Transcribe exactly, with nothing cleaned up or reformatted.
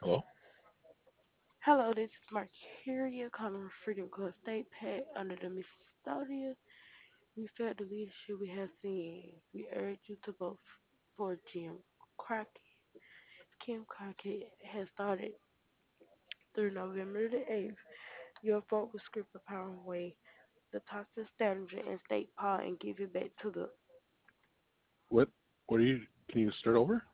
Hello? Hello, this is Mercuria calling from Freedom Club State Pack under the Mississippi. We felt the leadership we have seen. We urge you to vote f- for Jim Crockett. Kim Crockett has started through November the eighth. Your vote will script the power away the toxic standard and state power and give it back to the What? What are you? Can you start over?